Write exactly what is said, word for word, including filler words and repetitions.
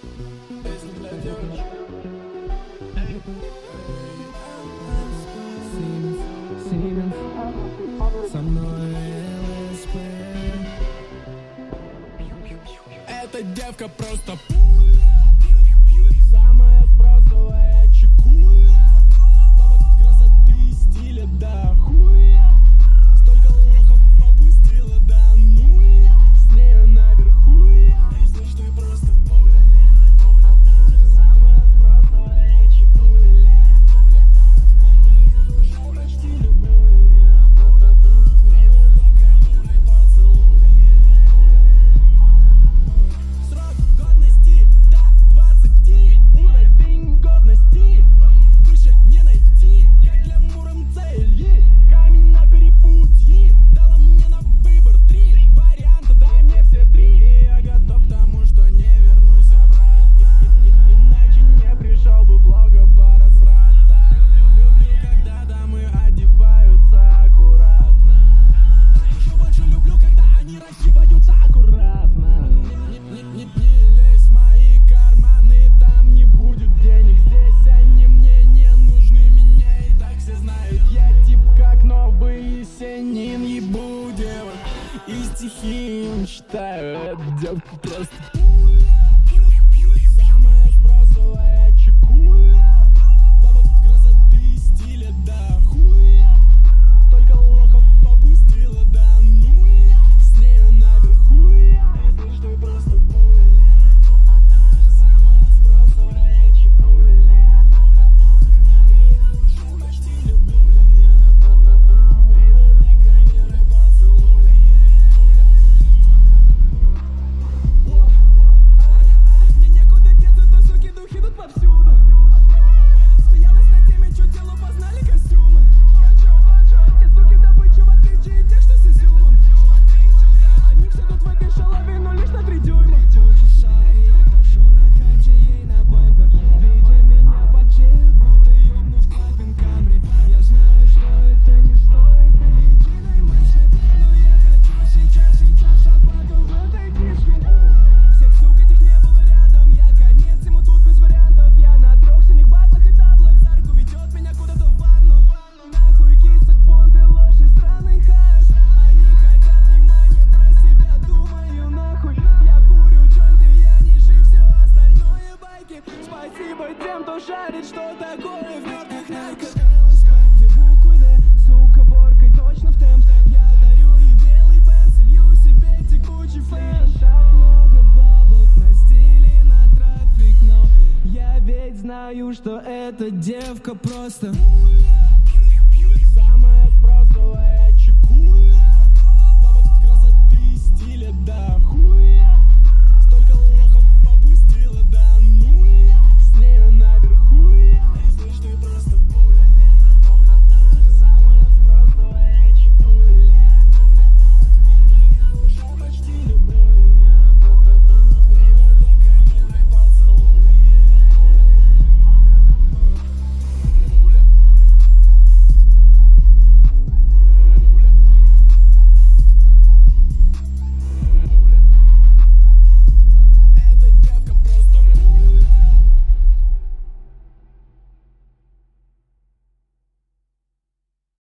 Песня для девочек. Siemens, Siemens, со мной ЛСП. Эта девка просто пуля, самая спросовая чекуля. Баба красоты и стиля до хуя. Столько лохов попустила до нуля. С нею наверху я. Если что, и просто пуля, пуля, пуля. Самая спросовая чекуля. Почти люблю я. Время для камеры поцелуя. Срок годности до двадцати. Уровень годности выше не найти. Как глямуром цели. Камень на перепутье. Дала мне на выбор три варианта, дай мне все три. И я готов к тому, что не вернусь обратно. Иначе не пришел бы в логово разврата. Люблю, когда дамы одеваются аккуратно. Еще больше люблю, когда они раздеваются аккуратно. Не, не, не, не лезь в мои карманы, там не будет денег. Здесь они мне не нужны, меня и так все знают. Я тип как новый Есенин, ебу девок и стихи им читаю. Эта девка просто самая спросовая чекуля. Баба красоты и стиля до хуя. Столько лохов попустила до нуля. С нею наверху я. Если что, и просто пуля. Самая спросовая чекуля. Почти люблю я. Время для камеры поцелуя. Мне некуда деться, то суки духи тут повсюду. Смеялась на теме, что дело, познали костюмы. Те суки добычу, в отличие от тех, что с изюмом. Они все тут в этой шалаве, но лишь на три дюйма. Полчаса, и я хожу на хате, ей на бампер. Видя меня потеют, будто ёбну в клапин камри. Я знаю, что это не стоит и единой мысли, но я хочу сейчас, сейчас шапаку в этой тишке. Всех сук этих не было рядом, я конец ему тут без вариантов. Я на трех синих батлах и таблах, за руку ведет меня куда-то в ванну. Нахуй кисок, понты, ложь и странный хайп. Они хотят внимания, про себя думаю, нахуй. Я курю джойнты, я не жив, все остальное байки. Спасибо тем, кто шарит, что такое в мертвых найках. ЛСП, две буквы Д, сука, воркой точно в темп. Я дарю ей белый бенз, лью себе текучий фэн. Так много бабок на стиле, на трафик, но я ведь знаю, что эта девка просто